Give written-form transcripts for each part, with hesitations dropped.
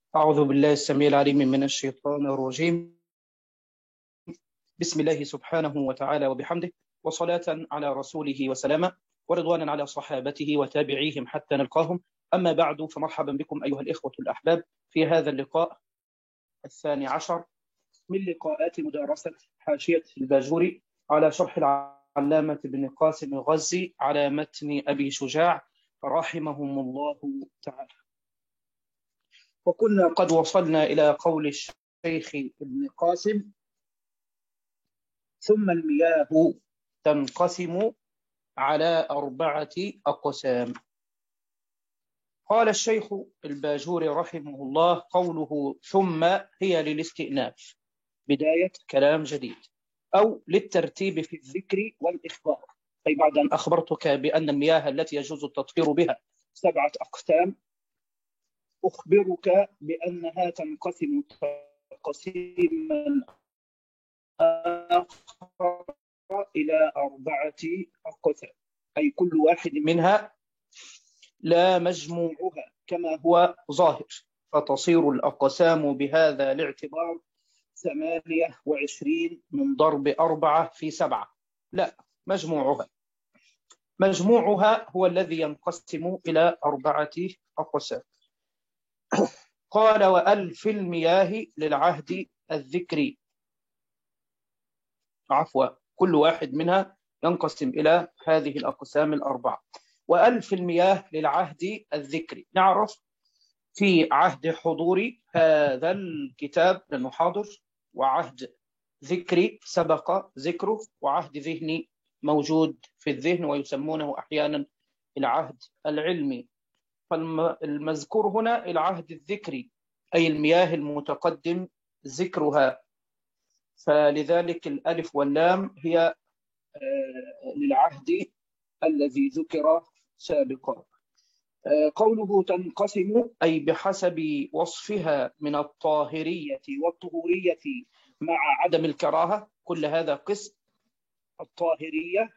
أعوذ بالله السميع العليم من الشيطان الرجيم. بسم الله سبحانه وتعالى وبحمده، وصلاة على رسوله وسلاما، ورضوانا على صحابته وتابعيهم حتى نلقاهم. أما بعد، فمرحبا بكم أيها الإخوة الأحباب في هذا اللقاء الثاني عشر من لقاءات مدارسة حاشية الباجوري على شرح العلامة ابن قاسم الغزي على متن أبي شجاع رحمهم الله تعالى. وكنا قد وصلنا إلى قول الشيخ ابن قاسم: ثم المياه تنقسم على 4 أقسام. قال الشيخ الباجوري رحمه الله: قوله ثم هي للاستئناف، بداية كلام جديد، أو للترتيب في الذكر والإخبار. أي بعد أن أخبرتك بأن المياه التي يجوز التطهير بها 7 أقسام، أخبرك بأنها تنقسم تقسيما آخر إلى 4 أقسام، أي كل واحد منها لا مجموعها كما هو ظاهر، فتصير الأقسام بهذا الاعتبار 28 من ضرب 4 في 7. لا، مجموعها هو الذي ينقسم إلى 4 أقسام. قال: وألف المياه للعهد الذكري. عفوا، كل واحد منها ينقسم إلى هذه الأقسام 4. وألف المياه للعهد الذكري، نعرف في عهد حضوري هذا الكتاب لأنه حاضر، وعهد ذكري سبق ذكره، وعهد ذهني موجود في الذهن ويسمونه أحيانا العهد العلمي. فالمذكور هنا العهد الذكري، أي المياه المتقدم ذكرها، فلذلك الألف واللام هي للعهد الذي ذكر سابقا. قوله تنقسم أي بحسب وصفها من الطاهرية والطهورية مع عدم الكراهة، كل هذا قسم: الطاهرية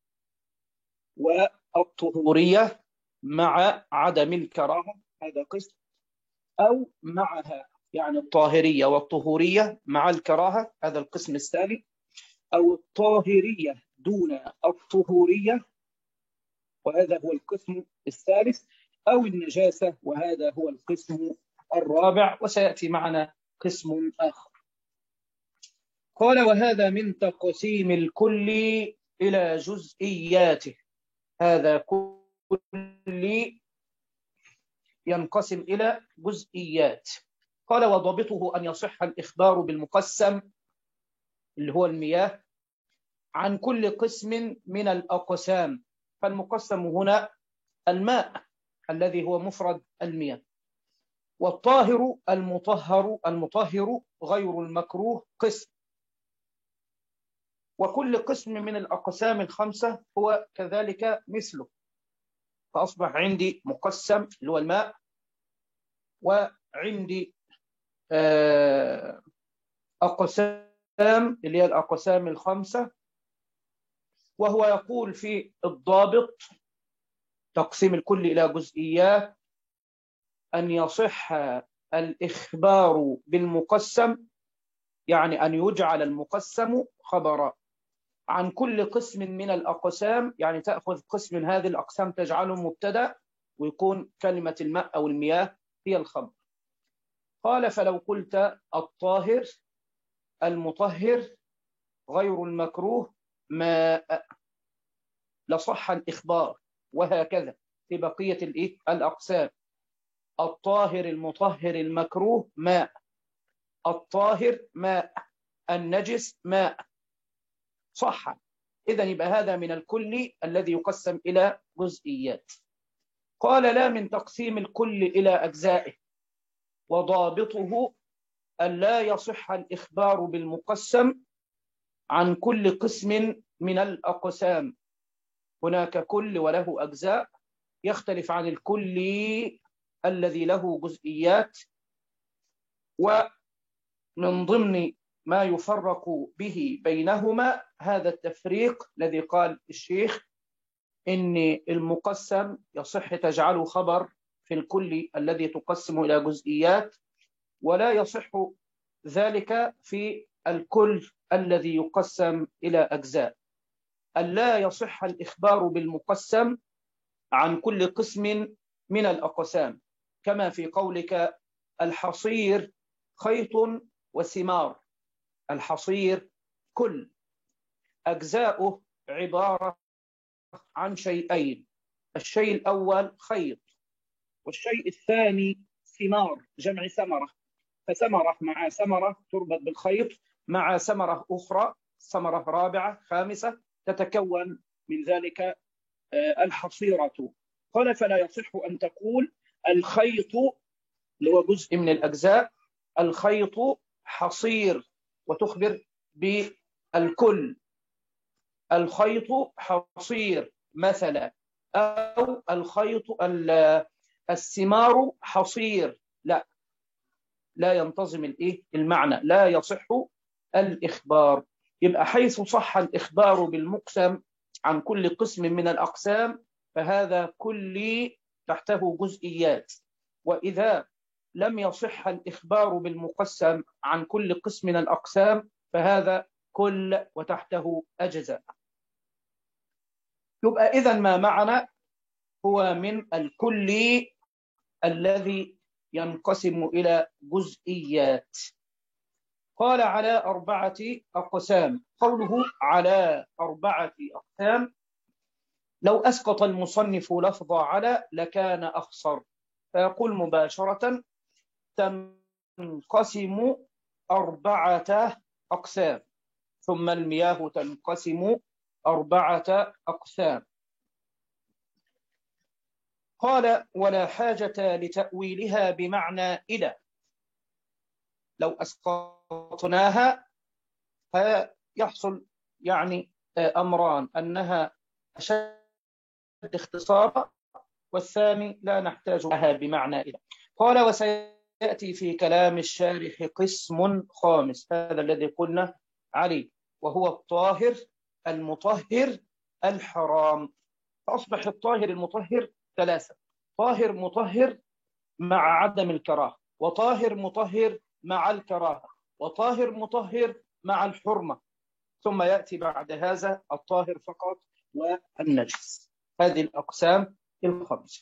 والطهورية مع عدم الكراهة هذا قسم، أو معها، يعني الطاهرية والطهورية مع الكراهة هذا القسم الثاني، أو الطاهرية دون الطهورية وهذا هو القسم الثالث، أو النجاسة وهذا هو القسم الرابع، وسيأتي معنا قسم آخر. قال: وهذا من تقسيم الكل إلى جزئياته. هذا كل ينقسم إلى جزئيات. قال: وضابطه أن يصح الإخبار بالمقسم اللي هو المياه عن كل قسم من الأقسام. فالمقسم هنا الماء الذي هو مفرد المياه، والطاهر المطهر غير المكروه قسم، وكل قسم من الأقسام 5 هو كذلك مثله. فأصبح عندي مقسم اللي هو الماء، وعندي أقسام اللي هي الأقسام 5. وهو يقول في الضابط تقسيم الكل إلى جزئيات أن يصح الإخبار بالمقسم، يعني أن يجعل المقسم خبرا عن كل قسم من الأقسام، يعني تأخذ قسم من هذه الأقسام تجعله مبتدأ ويكون كلمة الماء أو المياه هي الخبر. قال: فلو قلت الطاهر المطهر غير المكروه ماء لصح الإخبار، وهكذا في بقية الأقسام: الطاهر المطهر المكروه ماء، الطاهر ماء، النجس ماء، صح. إذن يبقى هذا من الكل الذي يقسم إلى جزئيات. قال: لا من تقسيم الكل إلى أجزائه، وضابطه أن لا يصح الإخبار بالمقسم عن كل قسم من الأقسام. هناك كل وله أجزاء، يختلف عن الكل الذي له جزئيات. ومن ضمن ما يفرق به بينهما هذا التفريق الذي قال الشيخ إن المقسم يصح تجعله خبر في الكل الذي تقسم إلى جزئيات، ولا يصح ذلك في الكل الذي يقسم إلى أجزاء. ألا يصح الإخبار بالمقسم عن كل قسم من الأقسام، كما في قولك الحصير خيط وثمار. الحصير كل أجزاؤه عبارة عن شيئين: الشيء الأول خيط، والشيء الثاني ثمار جمع ثمرة. فثمرة مع ثمرة تربط بالخيط مع ثمرة أخرى، ثمرة رابعة خامسة، تتكون من ذلك الحصيرة. قال فلا يصح أن تقول الخيط اللي هو جزء من الأجزاء الخيط حصير وتخبر بالكل الخيط حصير مثلا، أو الخيط الثمار حصير. لا ينتظم المعنى، لا يصح الإخبار. يبقى حيث صح الإخبار بالمقسم عن كل قسم من الأقسام فهذا كلي تحته جزئيات، وإذا لم يصح الإخبار بالمقسم عن كل قسم من الأقسام فهذا كل وتحته أجزاء. يبقى إذن ما معنا هو من الكلي الذي ينقسم إلى جزئيات. قال على 4 أقسام. قوله على 4 أقسام، لو أسقط المصنف لفظ على لكان أخصر، فيقول مباشرة تنقسم 4 أقسام، ثم المياه تنقسم 4 أقسام. قال ولا حاجة لتأويلها بمعنى إلى. لو أسقطناها فيحصل أمران: أنها أشد اختصارا، والثاني لا نحتاج لها بمعنى إلى. قال وسيأتي في كلام الشارح قسم خامس، هذا الذي قلنا عليه، وهو الطاهر المطهر الحرام. فأصبح الطاهر المطهر 3: طاهر مطهر مع عدم الكراهة، وطاهر مطهر مع الكراهة، وطاهر مطهر مع الحرمة، ثم يأتي بعد هذا الطاهر فقط والنجس. هذه الأقسام الخمسة.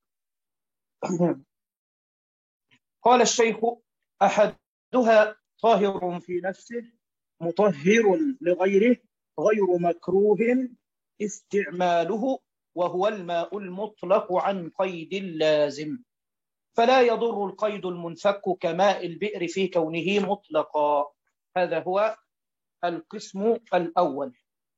قال الشيخ أحدها طاهر في نفسه مطهر لغيره غير مكروه استعماله، وهو الماء المطلق عن قيد اللازم، فلا يضر القيد المنفك كماء البئر في كونه مطلقا. هذا هو القسم الأول.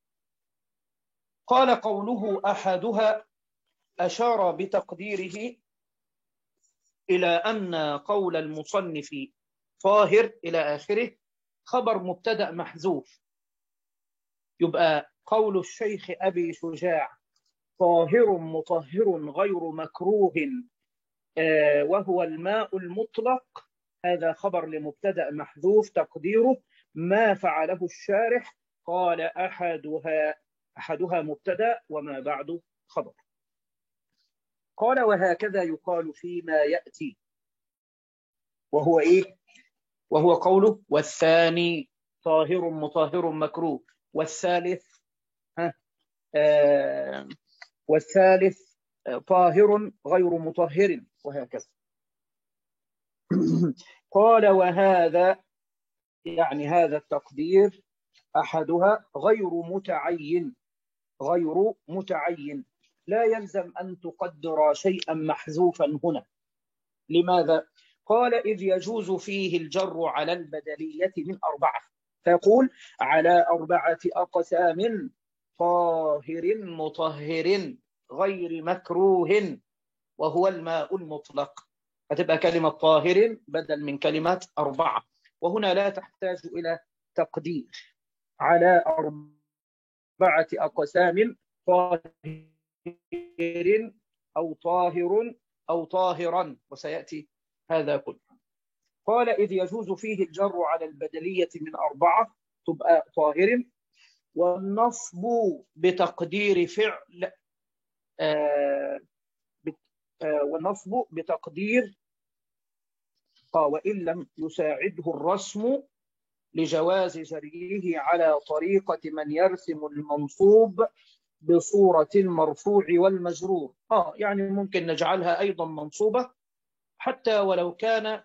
قال قوله أحدها أشار بتقديره إلى أن قول المصنف طاهر إلى آخره خبر مبتدأ محذوف. يبقى قول الشيخ أبي شجاع طاهر مطهر غير مكروه وهو الماء المطلق، هذا خبر لمبتدأ محذوف تقديره ما فعله الشارح. قال أحدها مبتدأ وما بعد خبر. قال وهكذا يقال فيما يأتي، وهو وهو قوله والثاني طاهر مطهر مكروه، والثالث طاهر غير مطهر، وهكذا. قال وهذا هذا التقدير أحدها غير متعين، لا يلزم أن تقدر شيئا محذوفا هنا. لماذا؟ قال إذ يجوز فيه الجر على البدلية من 4، فيقول على 4 أقسام طاهر مطهر غير مكروه وهو الماء المطلق، فتبقى كلمة طاهر بدل من كلمة 4، وهنا لا تحتاج إلى تقدير. على 4 أقسام طاهر أو طاهر أو طاهرا، وسيأتي هذا كله. قال إذ يجوز فيه الجر على البدلية من 4 تبقى طاهر، والنصب بتقدير فعل والنصب بتقدير وإن لم يساعده الرسم لجواز جريه على طريقة من يرسم المنصوب بصورة المرفوع والمجرور. يعني ممكن نجعلها أيضا منصوبة حتى ولو كان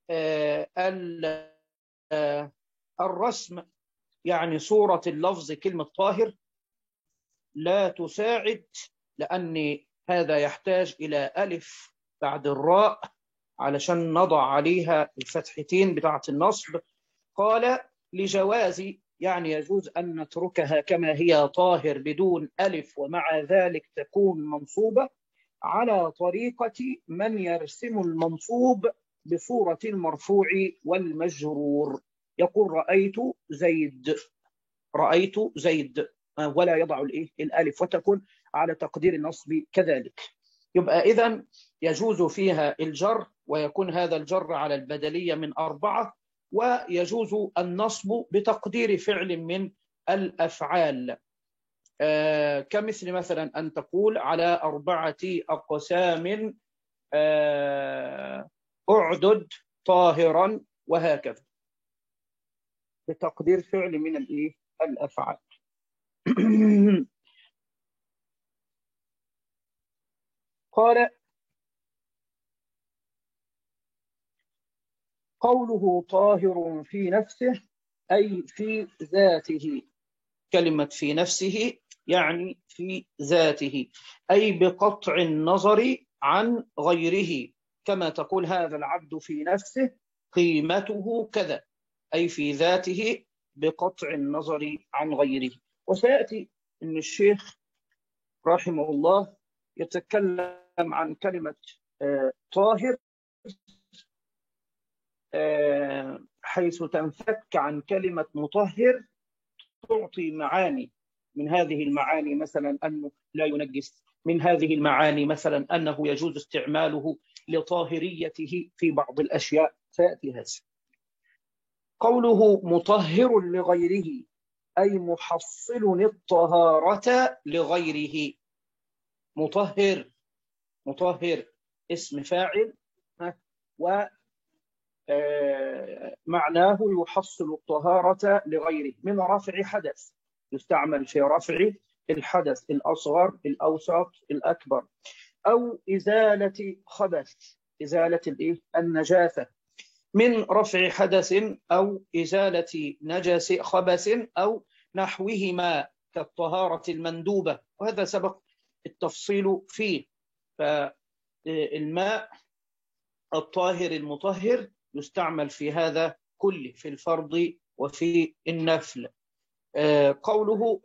الرسم، يعني صورة اللفظ كلمة طاهر لا تساعد، لأن هذا يحتاج إلى ألف بعد الراء علشان نضع عليها الفتحتين بتاعة النصب. قال لجواز، يعني يجوز أن نتركها كما هي طاهر بدون ألف، ومع ذلك تكون منصوبة على طريقة من يرسم المنصوب بصورة المرفوع والمجرور. يقول رأيت زيد ولا يضع الألف، وتكون على تقدير النصب كذلك. يبقى إذن يجوز فيها الجر، ويكون هذا الجر على البدلية من 4، ويجوز النصب بتقدير فعل من الأفعال، كمثل مثلا أن تقول على 4 أقسام أعدد طاهرا، وهكذا بتقدير فعل من الأفعال. قال قوله طاهر في نفسه أي في ذاته. كلمة في نفسه يعني في ذاته، أي بقطع النظر عن غيره، كما تقول هذا العبد في نفسه قيمته كذا، أي في ذاته بقطع النظر عن غيره. وسيأتي أن الشيخ رحمه الله يتكلم عن كلمة طاهر حيث تنفك عن كلمة مطهر، تعطي معاني. من هذه المعاني مثلا أنه لا ينجس، من هذه المعاني مثلا أنه يجوز استعماله لطاهريته في بعض الأشياء، سيأتي هذا. قوله مطهر لغيره أي محصل الطهارة لغيره. مطهر اسم فاعل، ومعناه يحصل الطهارة لغيره من رفع حدث، يستعمل في رفع الحدث الأصغر الأوسط الأكبر، أو إزالة خبث، إزالة النجاسة، من رفع حدث أو إزالة نجس خبث أو نحوهما كالطهارة المندوبة، وهذا سبق التفصيل فيه. فالماء الطاهر المطهر يستعمل في هذا كله، في الفرض وفي النفل. قوله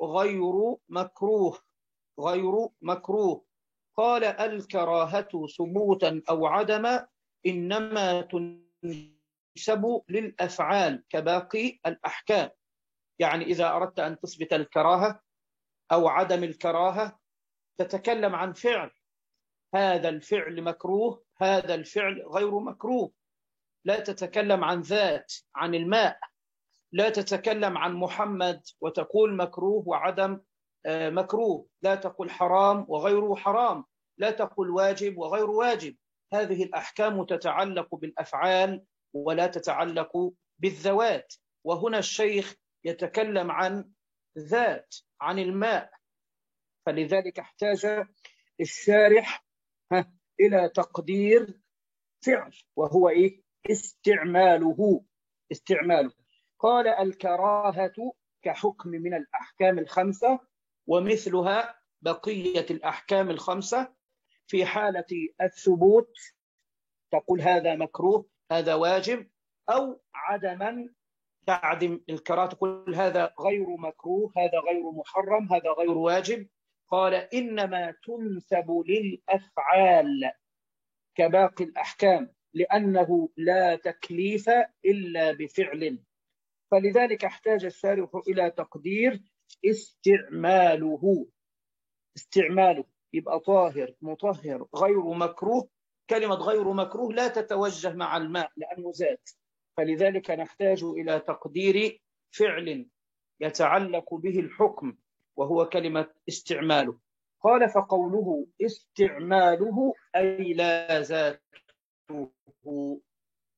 غير مكروه قال الكراهة ثبوتا أو عدما إنما تنسب للأفعال كباقي الأحكام. يعني إذا أردت أن تثبت الكراهة أو عدم الكراهة تتكلم عن فعل، هذا الفعل مكروه، هذا الفعل غير مكروه. لا تتكلم عن ذات، عن الماء، لا تتكلم عن محمد وتقول مكروه وعدم مكروه، لا تقول حرام وغيره حرام، لا تقول واجب وغير واجب. هذه الأحكام تتعلق بالأفعال ولا تتعلق بالذوات. وهنا الشيخ يتكلم عن ذات، عن الماء، فلذلك احتاج الشارح إلى تقدير فعل، وهو استعماله. قال الكراهة كحكم من الأحكام الخمسة، ومثلها بقية الأحكام الخمسة. في حالة الثبوت تقول هذا مكروه، هذا واجب، أو عدما تعدم الكراهة تقول هذا غير مكروه، هذا غير محرم، هذا غير واجب. قال إنما تنسب للأفعال كباقي الأحكام، لأنه لا تكليف إلا بفعل، فلذلك احتاج الشارح إلى تقدير استعماله. يبقى طاهر مطهر غير مكروه. كلمة غير مكروه لا تتوجه مع الماء لأنه ذات، فلذلك نحتاج إلى تقدير فعل يتعلق به الحكم، وهو كلمة استعماله. قال فقوله استعماله أي لا ذاته.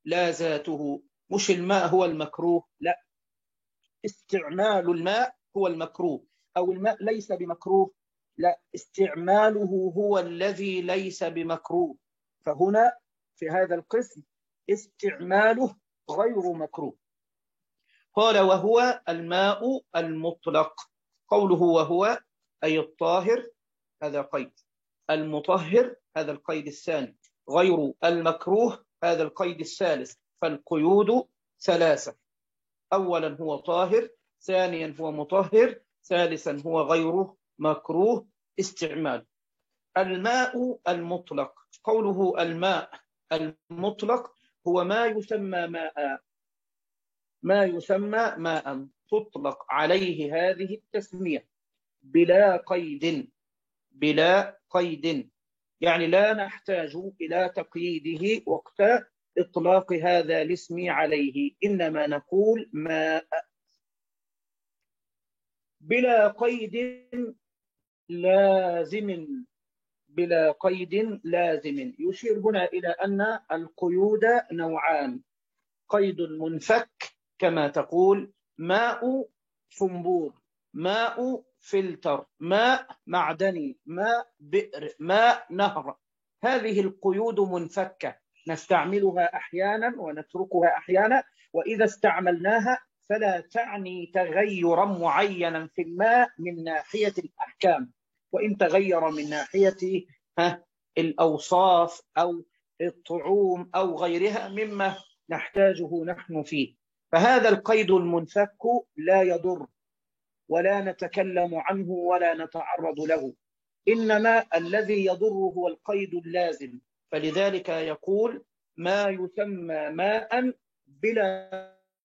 لا ذاته. مش الماء هو المكروه، لا، استعمال الماء هو المكروه، أو الماء ليس بمكروه، لا، استعماله هو الذي ليس بمكروه. فهنا في هذا القسم استعماله غير مكروه. قال وهو الماء المطلق. قوله وهو أي الطاهر، هذا قيد. المطهر هذا القيد الثاني. غير المكروه هذا القيد الثالث. فالقيود ثلاثة: أولا هو طاهر، ثانيا هو مطهر، ثالثا هو غير مكروه استعمال. الماء المطلق. قوله الماء المطلق هو ما يسمى ماء، ما يسمى ماء تطلق عليه هذه التسمية بلا قيد، بلا قيد، يعني لا نحتاج إلى تقييده وقت إطلاق هذا الاسم عليه، إنما نقول ماء بلا قيد لازم. بلا قيد لازم يشير هنا إلى أن القيود نوعان: قيد منفك كما تقول ماء صنبور، ماء فلتر، ماء معدني، ماء بئر، ماء نهر. هذه القيود منفكة نستعملها أحيانا ونتركها أحيانا، وإذا استعملناها فلا تعني تغيرا معينا في الماء من ناحية الأحكام، وإن تغير من ناحية الأوصاف أو الطعوم أو غيرها مما نحتاجه نحن فيه. فهذا القيد المنفك لا يضر ولا نتكلم عنه ولا نتعرض له، إنما الذي يضر هو القيد اللازم. فلذلك يقول ما يسمى ماء بلا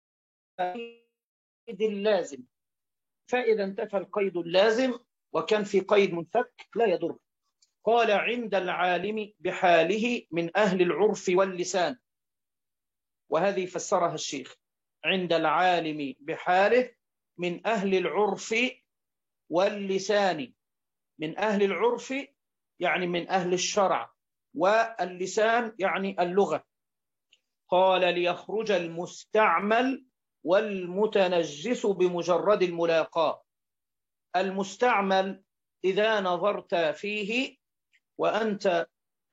قيد اللازم. فإذا انتفى القيد اللازم وكان في قيد منفك لا يضر. قال عند العالم بحاله من أهل العرف واللسان، وهذه فسرها الشيخ: عند العالم بحاله من أهل العرف واللسان. من أهل العرف يعني من أهل الشرع، واللسان يعني اللغة. قال ليخرج المستعمل والمتنجس بمجرد الملاقاة. المستعمل إذا نظرت فيه وأنت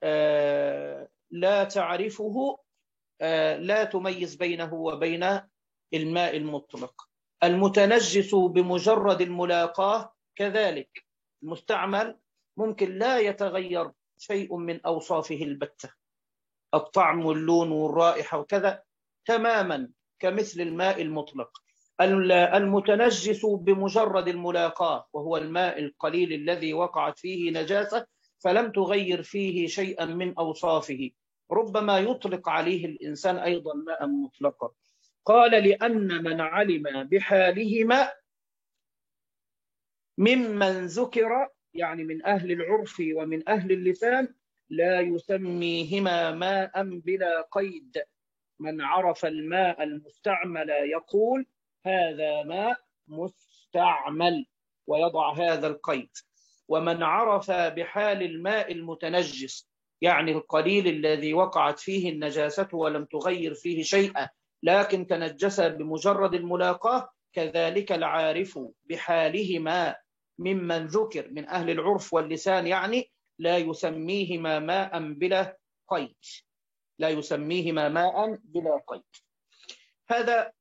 لا تعرفه لا تميز بينه وبين الماء المطلق. المتنجس بمجرد الملاقاة كذلك. المستعمل ممكن لا يتغير شيء من أوصافه البتة، الطعم واللون والرائحة وكذا تماما كمثل الماء المطلق. المتنجس بمجرد الملاقاة وهو الماء القليل الذي وقعت فيه نجاسة فلم تغير فيه شيئا من أوصافه، ربما يطلق عليه الإنسان أيضا ماء مطلقا. قال لأن من علم بحالهما ممن ذكر، يعني من أهل العرف ومن أهل اللسان، لا يسميهما ماء بلا قيد. من عرف الماء المستعمل يقول هذا ماء مستعمل ويضع هذا القيد. ومن عرف بحال الماء المتنجس يعني القليل الذي وقعت فيه النجاسة ولم تغير فيه شيئا لكن تنجس بمجرد الملاقاة، كذلك العارف بحالهما ممن ذكر من أهل العرف واللسان يعني لا يسميهما ماء بلا قيد، لا يسميهما ماء بلا قيد. هذا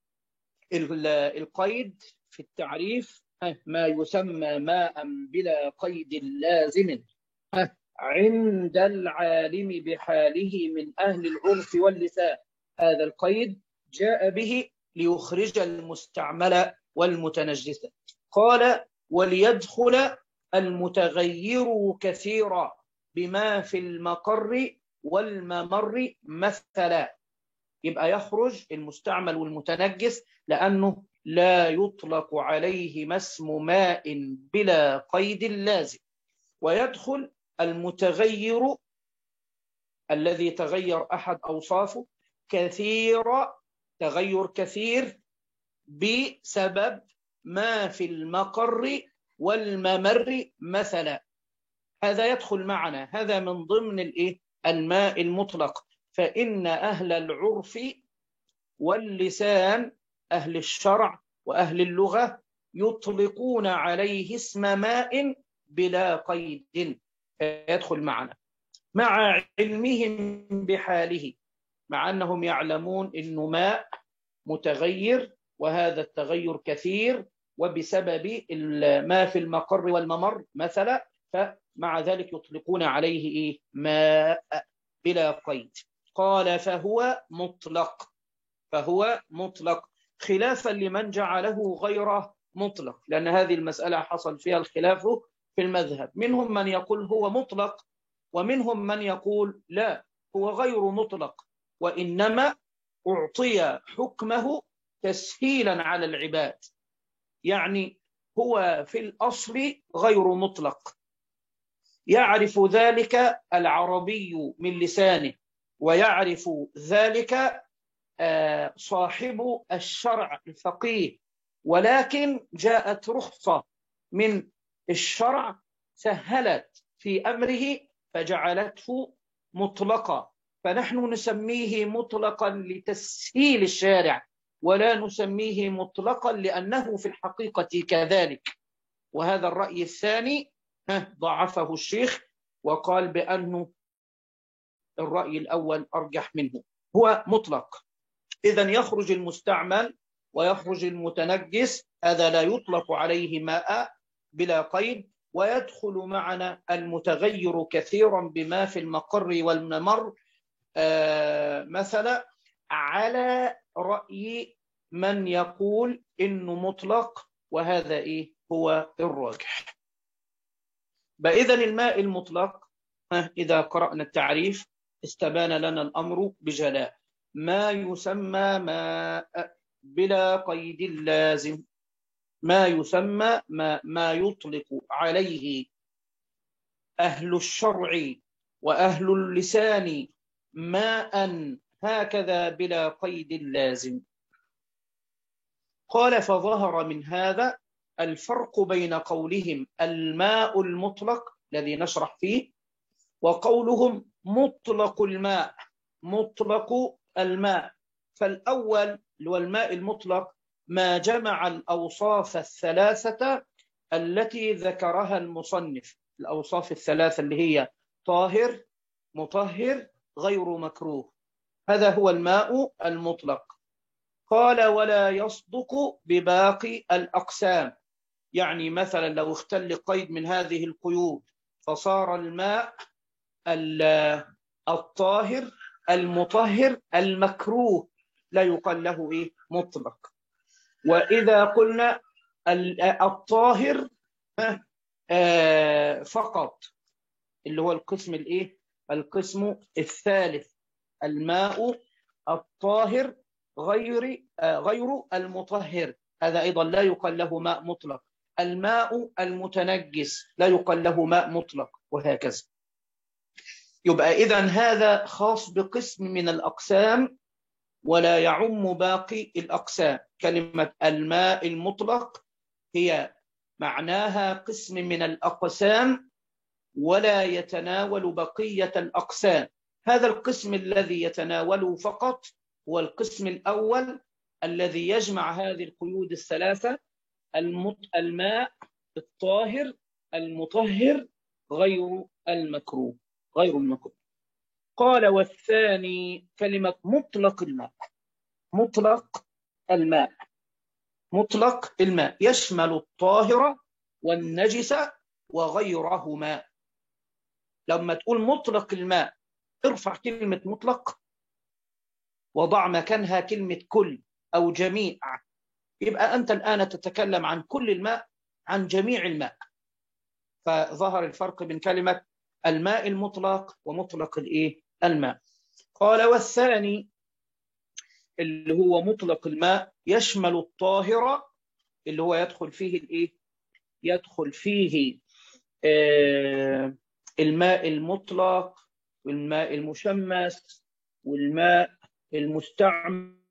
القيد في التعريف، ما يسمى ماء بلا قيد لازم عند العالم بحاله من أهل العرف واللسان. هذا القيد جاء به ليخرج المستعمل والمتنجس. قال وليدخل المتغير كثيرا بما في المقر والممر مثلا. يبقى يخرج المستعمل والمتنجس لأنه لا يطلق عليه اسم ماء بلا قيد لازم. ويدخل المتغير الذي تغير أحد أوصافه كثيرا، تغير كثير بسبب ما في المقر والممر مثلا. هذا يدخل معنا، هذا من ضمن الماء المطلق. فإن أهل العرف واللسان، أهل الشرع وأهل اللغة، يطلقون عليه اسم ماء بلا قيد، يدخل معنا مع علمهم بحاله، مع أنهم يعلمون أنه ماء متغير، وهذا التغير كثير وبسبب ما في المقر والممر مثلا، فمع ذلك يطلقون عليه ماء بلا قيد. قال فهو مطلق، فهو مطلق، خلافا لمن جعله غير مطلق، لأن هذه المسألة حصل فيها الخلاف في المذهب، منهم من يقول هو مطلق، ومنهم من يقول لا هو غير مطلق، وإنما أعطي حكمه تسهيلا على العباد، يعني هو في الأصل غير مطلق، يعرف ذلك العربي من لسانه، ويعرف ذلك صاحب الشرع الفقيه، ولكن جاءت رخصة من الشرع سهلت في أمره فجعلته مطلقا، فنحن نسميه مطلقا لتسهيل الشارع، ولا نسميه مطلقا لأنه في الحقيقة كذلك. وهذا الرأي الثاني ضعفه الشيخ، وقال بأنه الرأي الأول أرجح منه، هو مطلق. إذن يخرج المستعمل ويخرج المتنجس، هذا لا يطلق عليه ماء بلا قيد، ويدخل معنا المتغير كثيرا بما في المقر والممر مثلا، على رأي من يقول إنه مطلق، وهذا هو الراجح. إذن الماء المطلق إذا قرأنا التعريف استبان لنا الأمر بجلاء، ما يسمى ماء بلا قيد لازم، ما يسمى ما يطلق عليه أهل الشرع وأهل اللسان ماء هكذا بلا قيد لازم. قال فظهر من هذا الفرق بين قولهم الماء المطلق الذي نشرح فيه، وقولهم مطلق الماء، مطلق الماء. فالأول اللي هو الماء المطلق ما جمع الأوصاف الثلاثة التي ذكرها المصنف، الأوصاف الثلاثة اللي هي طاهر، مطهر، غير مكروه، هذا هو الماء المطلق. قال ولا يصدق بباقي الأقسام، يعني مثلا لو اختل قيد من هذه القيود فصار الماء الطاهر المطهر المكروه لا يقال له مطلق. وإذا قلنا الطاهر فقط، اللي هو القسم القسم الثالث، الماء الطاهر غير المطهر، هذا أيضا لا يقال له ماء مطلق. الماء المتنجس لا يقال له ماء مطلق، وهكذا. يبقى إذن هذا خاص بقسم من الأقسام ولا يعم باقي الأقسام. كلمة الماء المطلق هي معناها قسم من الأقسام ولا يتناول بقية الأقسام. هذا القسم الذي يتناوله فقط هو القسم الأول الذي يجمع هذه القيود الثلاثة: الماء الطاهر المطهر غير المكروه، غير المكروه. قال والثاني كلمة مطلق الماء، مطلق الماء، مطلق الماء يشمل الطاهر والنجس وغيرهما. لما تقول مطلق الماء ارفع كلمة مطلق وضع مكانها كلمة كل أو جميع، يبقى أنت الآن تتكلم عن كل الماء، عن جميع الماء. فظهر الفرق بين كلمة الماء المطلق ومطلق الماء. قال والثاني اللي هو مطلق الماء يشمل الطاهر، اللي هو يدخل فيه يدخل فيه الماء المطلق والماء المشمس والماء المستعمل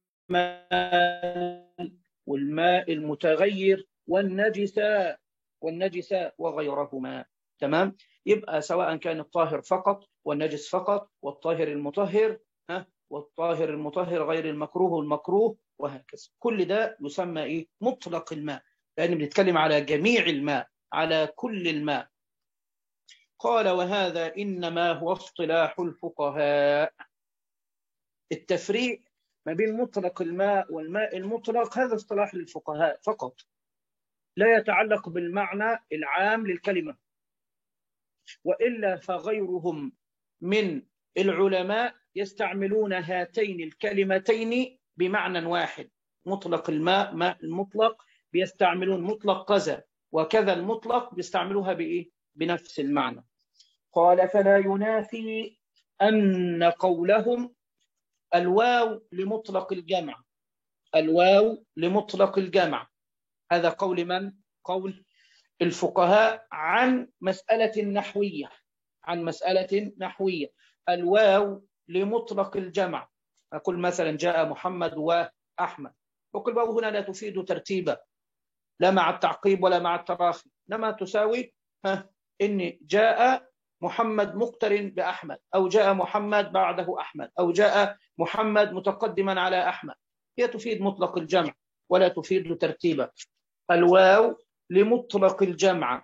والماء المتغير والنجس وغيرهما. تمام؟ يبقى سواء كان الطاهر فقط والنجس فقط والطاهر المطهر والطاهر المطهر غير المكروه والمكروه، وهكذا. كل ده يسمى إيه؟ مطلق الماء، لأن بنتكلم على جميع الماء، على كل الماء. قال وهذا إنما هو اصطلاح الفقهاء. التفريق ما بين مطلق الماء والماء المطلق هذا اصطلاح للفقهاء فقط، لا يتعلق بالمعنى العام للكلمة، وإلا فغيرهم من العلماء يستعملون هاتين الكلمتين بمعنى واحد. مطلق الماء، ماء المطلق، بيستعملون مطلق كذا وكذا المطلق بيستعملوها بإيه؟ بنفس المعنى. قال فلا ينافي أن قولهم الواو لمطلق الجمع، الواو لمطلق الجمع، هذا قول من؟ قول الفقهاء عن مسألة نحوية، عن مسألة نحوية. الواو لمطلق الجمع، أقول مثلا جاء محمد وأحمد، وكل واو هنا لا تفيد ترتيبا، لا مع التعقيب ولا مع التراخي، إنما تساوي إن جاء محمد مقترن بأحمد، أو جاء محمد بعده أحمد، أو جاء محمد متقدما على أحمد، هي تفيد مطلق الجمع ولا تفيد ترتيبا. الواو لمطلق الجمع.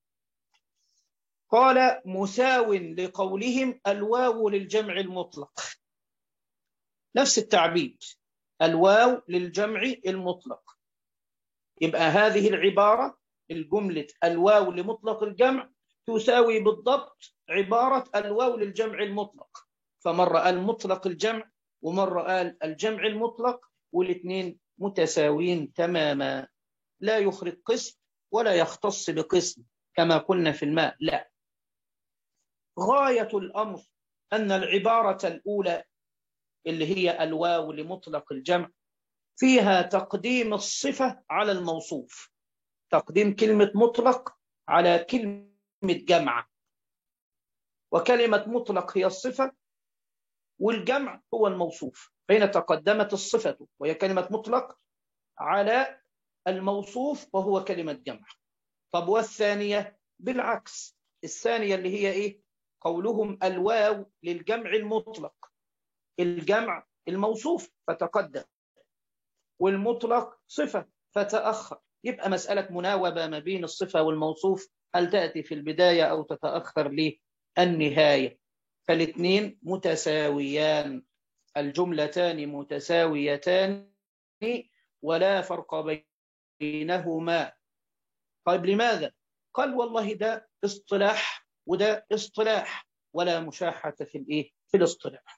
قال مساو لقولهم الواو للجمع المطلق، نفس التعبيد، الواو للجمع المطلق. يبقى هذه العبارة، الجملة الواو لمطلق الجمع تساوي بالضبط عبارة الواو للجمع المطلق. فمرة قال مطلق الجمع ومرة قال الجمع المطلق، والاثنين متساويين تماما، لا يخرج قسم ولا يختص بقسم كما قلنا في الماء، لا. غاية الأمر أن العبارة الأولى اللي هي الواو لمطلق الجمع فيها تقديم الصفة على الموصوف، تقديم كلمة مطلق على كلمة جمع، وكلمة مطلق هي الصفة والجمع هو الموصوف، فهنا تقدمت الصفة وهي كلمة مطلق على الموصوف وهو كلمة جمع. طب والثانية بالعكس، الثانية اللي هي إيه؟ قولهم الواو للجمع المطلق، الجمع الموصوف فتقدم والمطلق صفة فتأخر، يبقى مسألة مناوبة ما بين الصفة والموصوف، هل تأتي في البداية أو تتأخر للنهاية، فالاثنين متساويان، الجملتان متساويتان ولا فرق بينهما. طيب لماذا؟ قال والله ده اصطلاح وده اصطلاح، ولا مشاحة في الاصطلاح.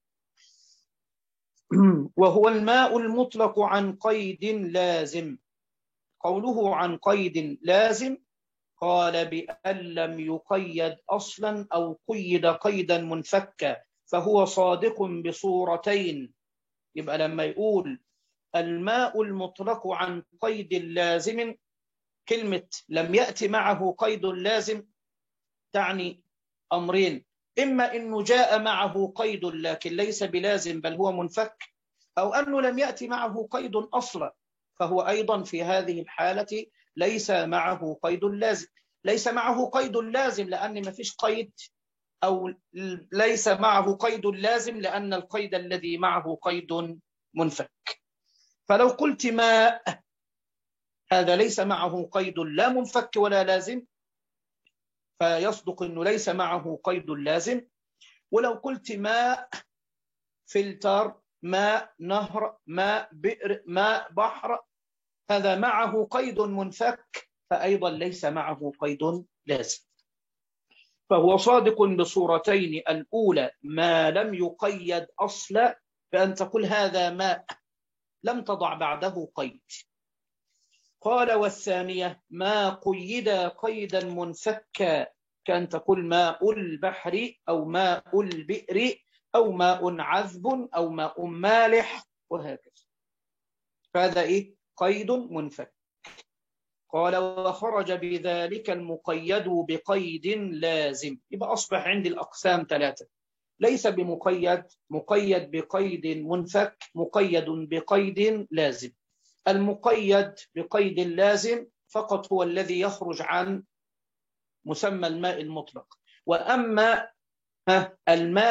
وهو الماء المطلق عن قيد لازم. قوله عن قيد لازم قال بأن لم يقيد أصلا أو قيد قيدا منفكا فهو صادق بصورتين. يبقى لما يقول الماء المطلق عن قيد لازم، كلمة لم يأتي معه قيد لازم تعني أمرين: إما أنه جاء معه قيد لكن ليس بلازم بل هو منفك، أو أنه لم يأتي معه قيد أصلا، فهو أيضا في هذه الحالة ليس معه قيد لازم. ليس معه قيد لازم لأن ما فيش قيد، أو ليس معه قيد لازم لأن القيد الذي معه قيد منفك. فلو قلت ماء، هذا ليس معه قيد لا منفك ولا لازم، فيصدق أنه ليس معه قيد لازم. ولو قلت ماء فلتر، ماء نهر، ماء بئر، ماء بحر، هذا معه قيد منفك فأيضا ليس معه قيد لازم. فهو صادق بصورتين: الأولى ما لم يقيد أصلا، بأن تقول هذا ماء لم تضع بعده قيد. قال والثانية ما قيد قيدا منفكا، كأن تقول ماء البحر أو ماء البئر أو ماء عذب أو ماء مالح وهكذا، فهذا قيد منفك. قال وخرج بذلك المقيد بقيد لازم. يبقى أصبح عندي الأقسام ثلاثة: ليس بمقيد، مقيد بقيد منفك، مقيد بقيد لازم. المقيد بقيد لازم فقط هو الذي يخرج عن مسمى الماء المطلق. وأما الماء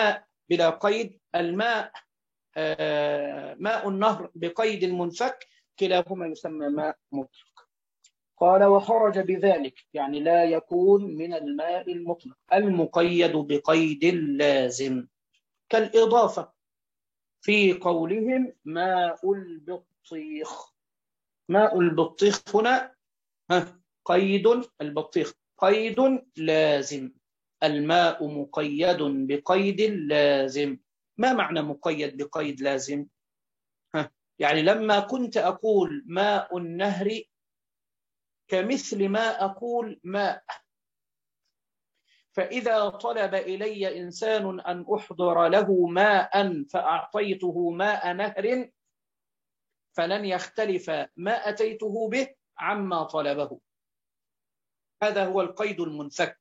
بلا قيد، الماء ماء النهر بقيد المنفك، كلاهما يسمى ماء مطلق. قال وخرج بذلك، يعني لا يكون من الماء المطلق المقيد بقيد لازم، كالإضافة في قولهم ماء البطيخ. ماء البطيخ هنا قيد، البطيخ قيد لازم، الماء مقيد بقيد لازم. ما معنى مقيد بقيد لازم؟ يعني لما كنت أقول ماء النهر كمثل ما أقول ماء، فإذا طلب إلي إنسان أن أحضر له ماء فأعطيته ماء نهر فلن يختلف ما أتيته به عما طلبه. هذا هو القيد المنفك،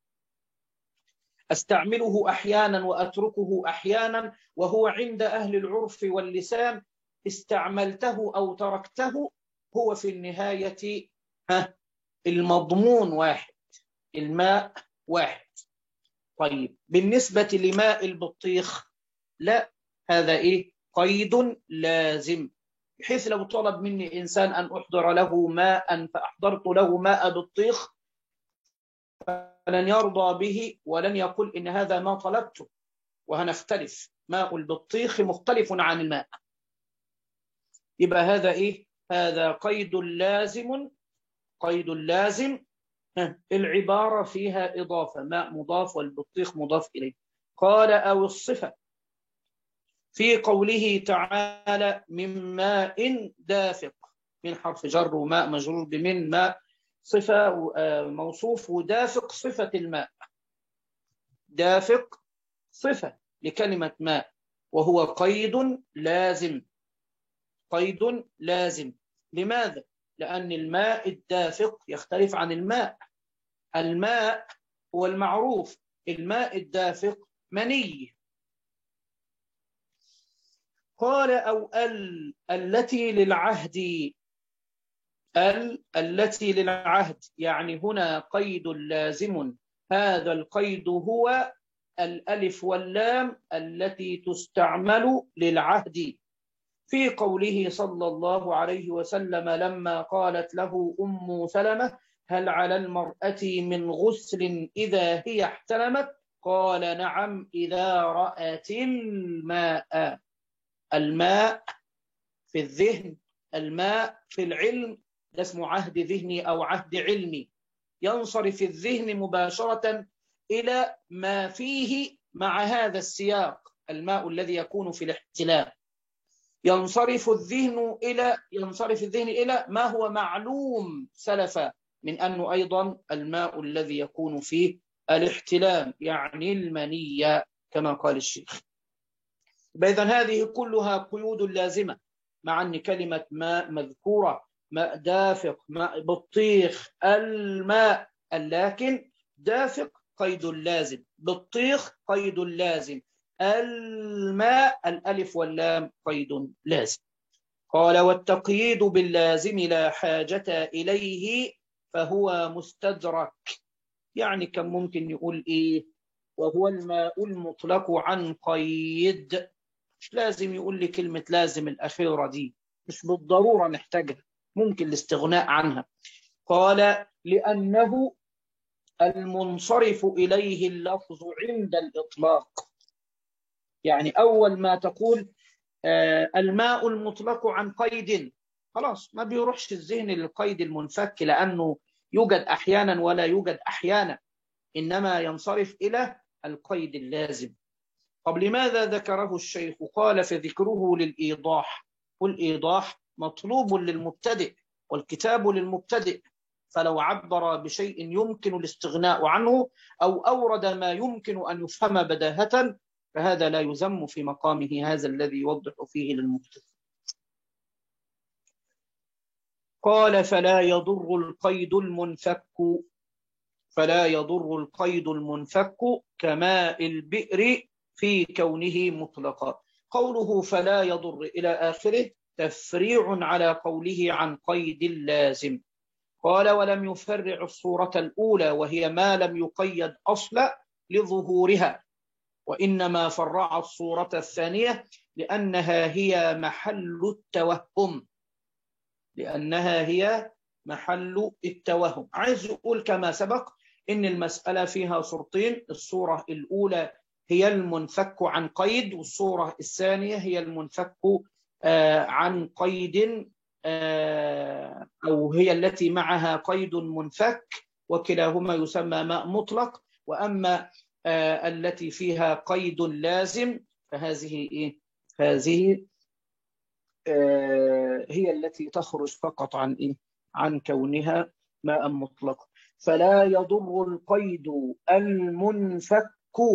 أستعمله أحيانا وأتركه أحيانا، وهو عند أهل العرف واللسان استعملته أو تركته هو في النهاية المضمون واحد، الماء واحد. طيب بالنسبة لماء البطيخ لا، هذا قيد لازم، بحيث لو طلب مني إنسان أن أحضر له ماء فأحضرت له ماء بطيخ فلن يرضى به ولن يقول إن هذا ما طلبته، وهنختلف، ماء البطيخ مختلف عن الماء. يبقى هذا هذا قيد لازم، قيد لازم العبارة فيها إضافة، ماء مضاف والبطيخ مضاف إليه. قال أو الصفة في قوله تعالى من ماء دافق، من حرف جر وماء مجرور بمن، ماء صفة موصوف، ودافق صفة الماء، دافق صفة لكلمة ماء، وهو قيد لازم، قيد لازم. لماذا؟ لأن الماء الدافق يختلف عن الماء، الماء هو المعروف، الماء الدافق مني. قال أو التي للعهد، التي للعهد يعني هنا قيد لازم، هذا القيد هو الألف واللام التي تستعمل للعهد. في قوله صلى الله عليه وسلم لما قالت له أم سلمة هل على المرأة من غسل إذا هي احتلمت؟ قال نعم إذا رأت الماء. الماء في الذهن، الماء في العلم، ده اسمه عهد ذهني أو عهد علمي، ينصرف الذهن مباشرة إلى ما فيه مع هذا السياق، الماء الذي يكون في الاحتلام، ينصرف الذهن إلى ما هو معلوم سلفا من أنه أيضا الماء الذي يكون فيه الاحتلام، يعني المنية كما قال الشيخ. إذن هذه كلها قيود لازمة، مع أن كلمة ماء مذكورة، ماء دافق، ماء بطيخ، الماء، لكن دافق قيد لازم، بطيخ قيد لازم، الماء الألف واللام قيد لازم. قال والتقييد باللازم لا حاجة إليه فهو مستدرك، يعني كم ممكن يقول وهو الماء المطلق عن قيد، مش لازم يقول لي كلمة لازم الأخيرة دي، مش بالضرورة نحتاجها، ممكن الاستغناء عنها. قال لأنه المنصرف إليه اللفظ عند الإطلاق، يعني أول ما تقول الماء المطلق عن قيد، خلاص ما بيروحش الذهن للقيد المنفك، لأنه يوجد أحيانا ولا يوجد أحيانا، إنما ينصرف إلى القيد اللازم. طب لماذا ذكره الشيخ؟ قال فذكره للإيضاح، والإيضاح مطلوب للمبتدئ والكتاب للمبتدئ، فلو عبر بشيء يمكن الاستغناء عنه أو أورد ما يمكن أن يفهم بداهة فهذا لا يذم في مقامه هذا الذي يوضح فيه للمبتدئ. قال فلا يضر القيد المنفك، فلا يضر القيد المنفك كماء البئر في كونه مطلقا. قوله فلا يضر إلى آخره تفريع على قوله عن قيد اللازم. قال ولم يفرع الصورة الأولى وهي ما لم يقيد أصلا لظهورها، وإنما فرعت الصورة الثانية لأنها هي محل التوهم، لأنها هي محل التوهم. عايز يقول كما سبق إن المسألة فيها صورتين، الصورة الأولى هي المنفك عن قيد، والصورة الثانية هي المنفك عن قيد، أو هي التي معها قيد منفك، وكلاهما يسمى ماء مطلق. وأما التي فيها قيد لازم فهذه إيه؟ هذه هي التي تخرج فقط عن إيه؟ عن كونها ماء مطلق. فلا يضر القيد المنفك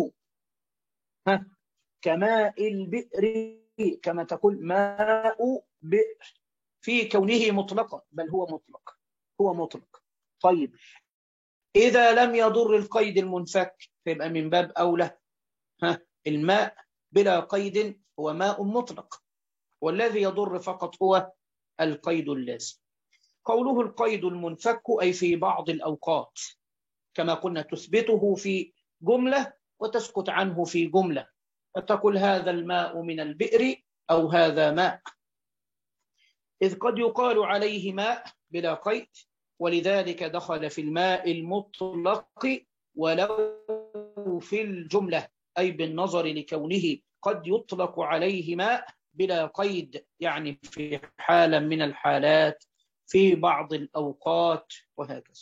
كماء البئر، كما تقول ماء بئر، في كونه مطلقا، بل هو مطلق، هو مطلق. طيب إذا لم يضر القيد المنفك فيبقى من باب أولى الماء بلا قيد هو ماء مطلق، والذي يضر فقط هو القيد اللازم. قوله القيد المنفك أي في بعض الأوقات، كما قلنا تثبته في جملة وتسكت عنه في جملة، فتقول هذا الماء من البئر أو هذا ماء، إذ قد يقال عليه ماء بلا قيد، ولذلك دخل في الماء المطلق ولو في الجملة، أي بالنظر لكونه قد يطلق عليه ماء بلا قيد، يعني في حالة من الحالات، في بعض الأوقات، وهكذا.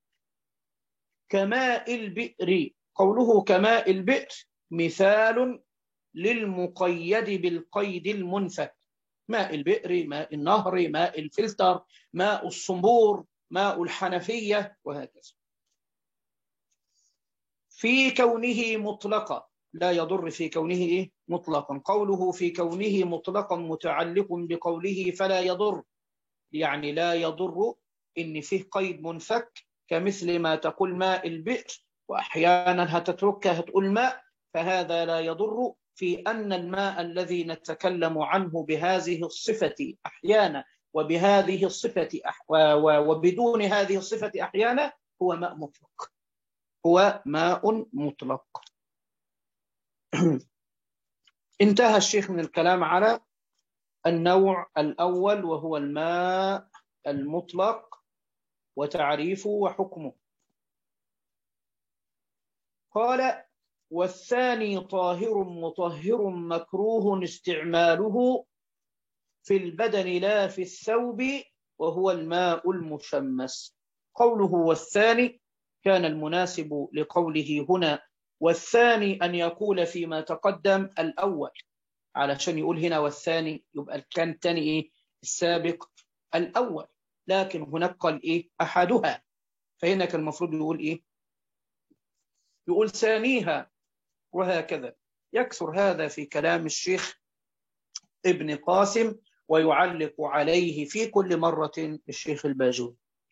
كماء البئر، قوله كماء البئر مثال للمقيد بالقيد المنفك، ماء البئر، ماء النهر، ماء الفلتر، ماء الصنبور، ماء الحنفية، وهكذا. في كونه مطلقا، لا يضر في كونه مطلقا. قوله في كونه مطلقا متعلق بقوله فلا يضر، يعني لا يضر إن فيه قيد منفك، كمثل ما تقول ماء البئر وأحيانا هتتركها هتقول ماء، فهذا لا يضر في أن الماء الذي نتكلم عنه بهذه الصفة أحيانا وبهذه الصفة وبدون هذه الصفة أحيانا هو ماء مطلق، هو ماء مطلق. انتهى الشيخ من الكلام على النوع الأول وهو الماء المطلق وتعريفه وحكمه. قال والثاني طاهر مطهر مكروه استعماله في البدن لا في الثوب، وهو الماء المشمس. قوله والثاني كان المناسب لقوله هنا والثاني أن يقول فيما تقدم الأول، علشان يقول هنا والثاني يبقى كان الثاني إيه؟ السابق الأول، لكن هناك قال إيه؟ أحدها، فهنا كان المفروض يقول إيه؟ يقول ثانيها، وهكذا. يكثر هذا في كلام الشيخ ابن قاسم ويعلق عليه في كل مرة الشيخ الباجوري.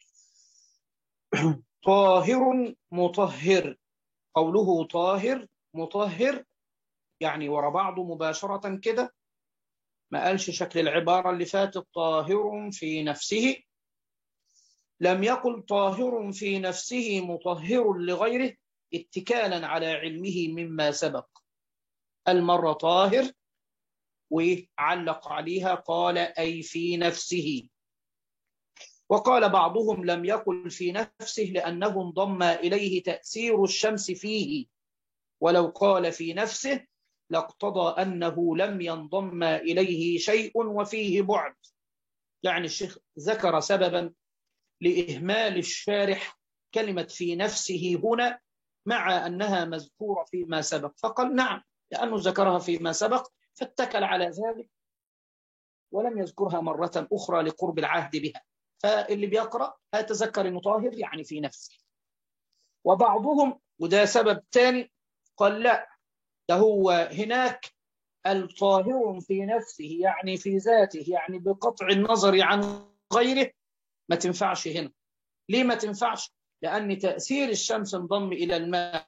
طاهر مطهر، قوله طاهر مطهر يعني ورا بعضه مباشرة كده، ما قالش شكل العبارة اللي فاتت طاهر في نفسه، لم يقل طاهر في نفسه مطهر لغيره اتكالا على علمه مما سبق. المرة طاهر وعلق عليها قال أي في نفسه. وقال بعضهم لم يقل في نفسه لأنه انضم إليه تأثير الشمس فيه، ولو قال في نفسه لاقتضى أنه لم ينضم إليه شيء وفيه بعد. يعني الشيخ ذكر سببا لإهمال الشارح كلمة في نفسه هنا مع أنها مذكورة فيما سبق، فقال نعم لأنه ذكرها فيما سبق فاتكل على ذلك ولم يذكرها مرة أخرى لقرب العهد بها، فاللي بيقرأ هيتذكر أنه طاهر يعني في نفسه. وبعضهم وده سبب ثاني قال لا، ده هو هناك الطاهر في نفسه يعني في ذاته، يعني بقطع النظر عن غيره، ما تنفعش هنا. ليه ما تنفعش؟ لأن تأثير الشمس انضم إلى الماء،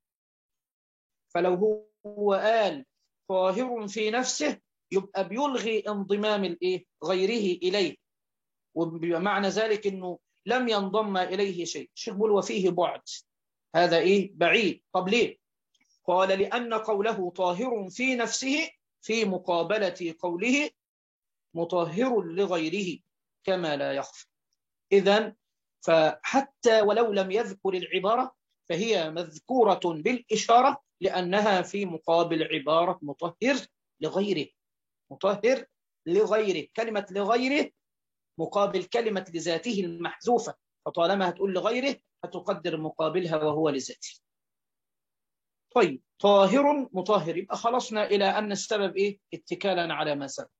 فلو هو قال طاهر في نفسه يبقى بيلغي انضمام غيره إليه، وبمعنى ذلك أنه لم ينضم إليه شيء. الشيخ بيقول وفيه بعد، هذا بعيد. طب ليه؟ قال لأن قوله طاهر في نفسه في مقابلة قوله مطهر لغيره كما لا يخفى. إذن فحتى ولو لم يذكر العبارة فهي مذكورة بالإشارة لأنها في مقابل عبارة مطهر لغيره. مطهر لغيره، كلمة لغيره مقابل كلمة لذاته المحذوفة، فطالما هتقول لغيره هتقدر مقابلها وهو لذاته. طيب طاهر مطهر، يبقى خلصنا إلى أن السبب إيه؟ اتكالا على ما سبق.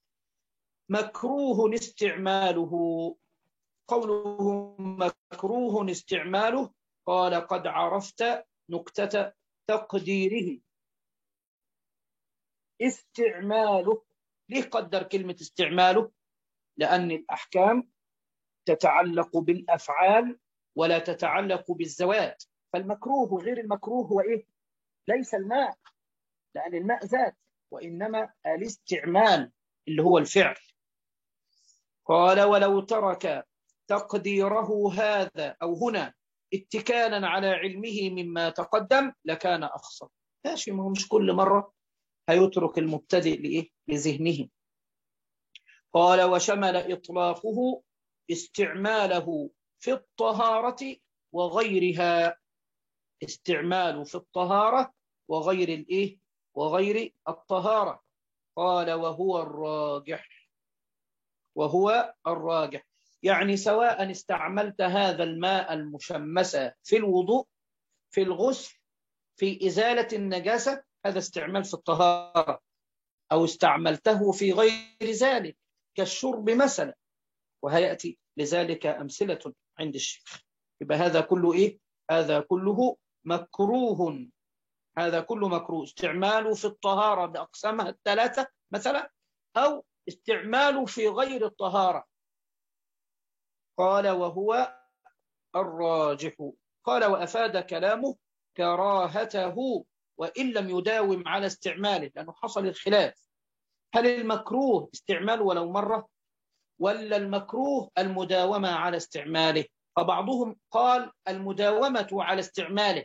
مكروه استعماله، قوله مكروه استعماله قال قد عرفت نكتة تقديره. استعماله، ليه قدر كلمة استعماله؟ لأن الأحكام تتعلق بالأفعال ولا تتعلق بالذوات، فالمكروه غير المكروه هو إيه؟ ليس الماء، لأن الماء ذات، وإنما الاستعمال اللي هو الفعل. قال ولو ترك تقديره هذا أو هنا اتكالا على علمه مما تقدم لكان أخسر. ماشي، ما هو مش كل مرة هيترك المبتدئ لإيه؟ لذهنه. قال وشمل إطلاقه استعماله في الطهارة وغيرها. استعمال في الطهارة وغير الإيه؟ وغير الطهارة. قال وهو الراجح. وهو الراجح، يعني سواء استعملت هذا الماء المشمس في الوضوء، في الغسل، في إزالة النجاسة، هذا استعمال في الطهارة، أو استعملته في غير ذلك كالشرب مثلا، وهيأتي لذلك أمثلة عند الشيخ. يبقى هذا كله إيه؟ هذا كله مكروه. هذا كله مكروه، استعماله في الطهارة بأقسامها الثلاثة مثلا، أو استعماله في غير الطهارة. قال وهو الراجح. قال وأفاد كلامه كراهته وإن لم يداوم على استعماله، لأنه حصل الخلاف، هل المكروه استعماله ولو مرة ولا المكروه المداومة على استعماله؟ فبعضهم قال المداومة على استعماله.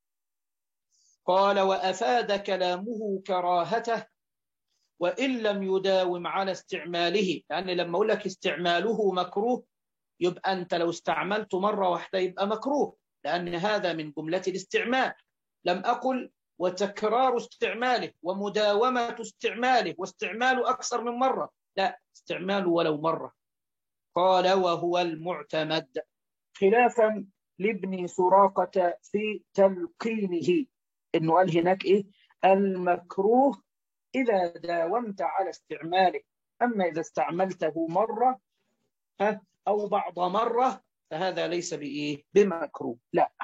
قال وأفاد كلامه كراهته وإن لم يداوم على استعماله، يعني لما أقول لك استعماله مكروه يبقى أنت لو استعملت مرة واحدة يبقى مكروه، لأن هذا من جملة الاستعمال. لم أقل وتكرار استعماله ومداومة استعماله واستعماله أكثر من مرة، لا، استعماله ولو مرة. قال وهو المعتمد، خلافا لابن سراقة في تلقينه، إنه قال هناك إيه؟ المكروه إذا داومت على استعماله، أما إذا استعملته مرة أو بعض مرة فهذا ليس بإيه؟ بمكروه، لا،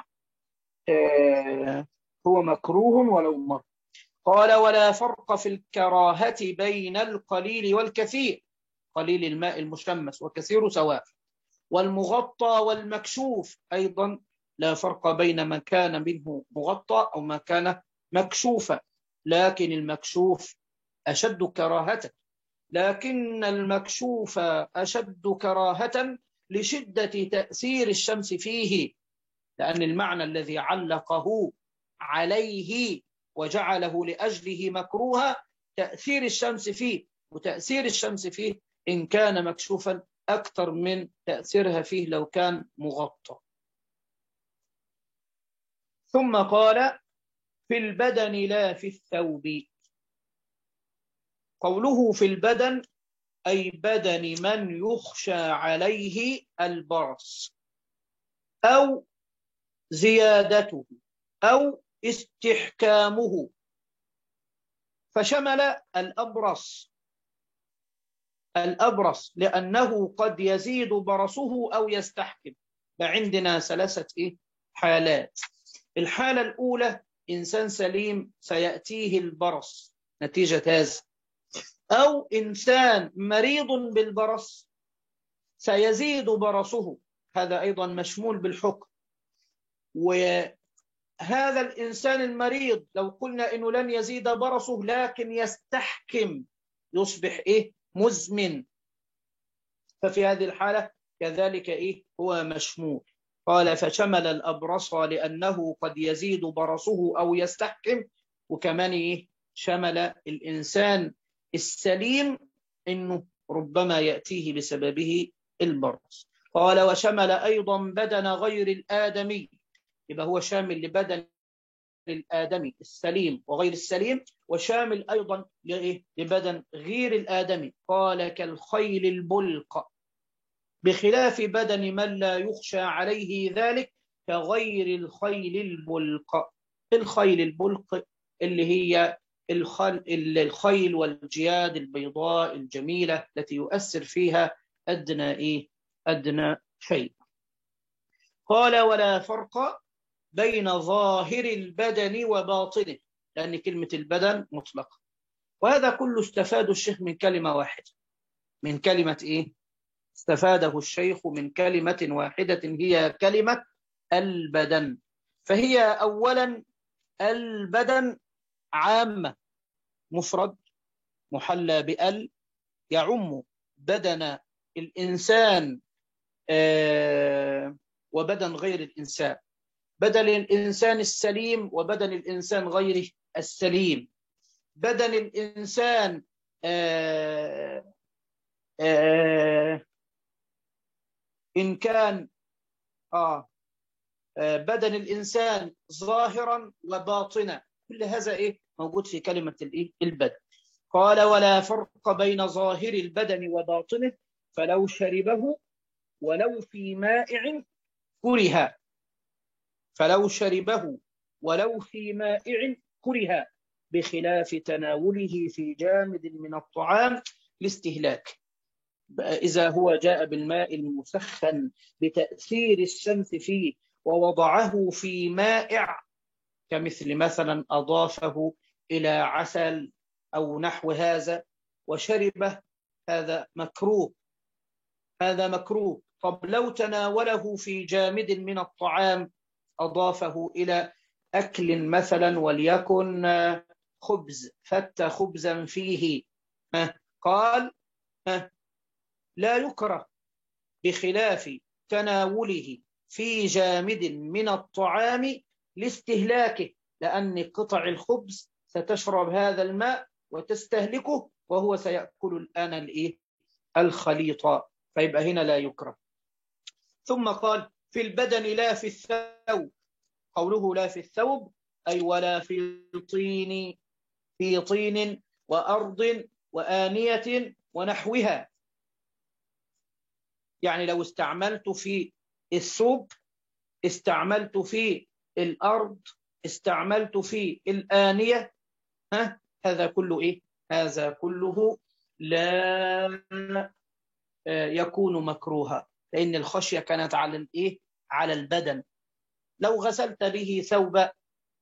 هو مكروه ولو مرة. قال ولا فرق في الكراهة بين القليل والكثير، قليل الماء المشمس وكثير سواء، والمغطى والمكشوف أيضا لا فرق بين ما كان منه مغطى أو ما كان مكشوفا، لكن المكشوف أشد كراهة، لكن المكشوف أشد كراهة لشدة تأثير الشمس فيه، لأن المعنى الذي علقه عليه وجعله لأجله مكروها تأثير الشمس فيه، وتأثير الشمس فيه إن كان مكشوفا أكثر من تأثيرها فيه لو كان مغطى. ثم قال في البدن لا في الثوب. قوله في البدن أي بدن من يخشى عليه البرص أو زيادته أو استحكامه، فشمل الأبرص لأنه قد يزيد برصه أو يستحكم. فعندنا ثلاثة حالات. الحالة الأولى إنسان سليم سيأتيه البرص نتيجة هذا، أو إنسان مريض بالبرص سيزيد برصه، هذا أيضا مشمول بالحكم. وهذا الإنسان المريض لو قلنا إنه لن يزيد برصه لكن يستحكم يصبح مزمن، ففي هذه الحالة كذلك هو مشمول. قال فشمل الأبرص لأنه قد يزيد برصه أو يستحكم، وكمان إيه شمل الإنسان السليم إنه ربما يأتيه بسببه البرص. قال وشمل أيضا بدن غير الآدمي، يبقى هو شامل لبدن الآدمي السليم وغير السليم، وشامل أيضا لبدن غير الآدمي. قال كالخيل البلق، بخلاف بدن من لا يخشى عليه ذلك كغير الخيل البلق. الخيل البلق اللي هي الخيل والجياد البيضاء الجميلة التي يؤثر فيها أدنى شيء. قال ولا فرق بين ظاهر البدن وباطنه، لأن كلمة البدن مطلقة، وهذا كله استفاد الشيخ من كلمة واحدة. من كلمة إيه؟ استفاده الشيخ من كلمة واحدة، هي كلمة البدن. فهي أولا البدن عامة، مفرد محلى بأل، يعم بدن الإنسان وبدن غير الإنسان، بدن الإنسان السليم وبدن الإنسان غير السليم، بدن الإنسان إن كان بدن الإنسان ظاهرا وباطنا، كل هذا موجود في كلمة البدن. قال ولا فرق بين ظاهر البدن وباطنه، فلو شربه ولو في مائع كره، فلو شربه ولو في مائع كره، بخلاف تناوله في جامد من الطعام لاستهلاك. إذا هو جاء بالماء المسخن بتأثير الشمس فيه ووضعه في مائع، كمثل مثلا أضافه إلى عسل أو نحو هذا وشربه، هذا مكروه، هذا مكروه. طب لو تناوله في جامد من الطعام، أضافه إلى أكل مثلا وليكن خبز، فت خبزا فيه، قال لا يكره، بخلاف تناوله في جامد من الطعام لاستهلاكه، لأن قطع الخبز ستشرب هذا الماء وتستهلكه، وهو سيأكل الآن الخليط، فيبقى هنا لا يكره. ثم قال في البدن لا في الثوب. قوله لا في الثوب أي ولا في طين، في طين وأرض وآنية ونحوها. يعني لو استعملت في الثوب، استعملت في الأرض، استعملت في الآنية، هذا كله هذا كله لا يكون مكروها، لأن الخشية كانت على على البدن. لو غسلت به ثوبا،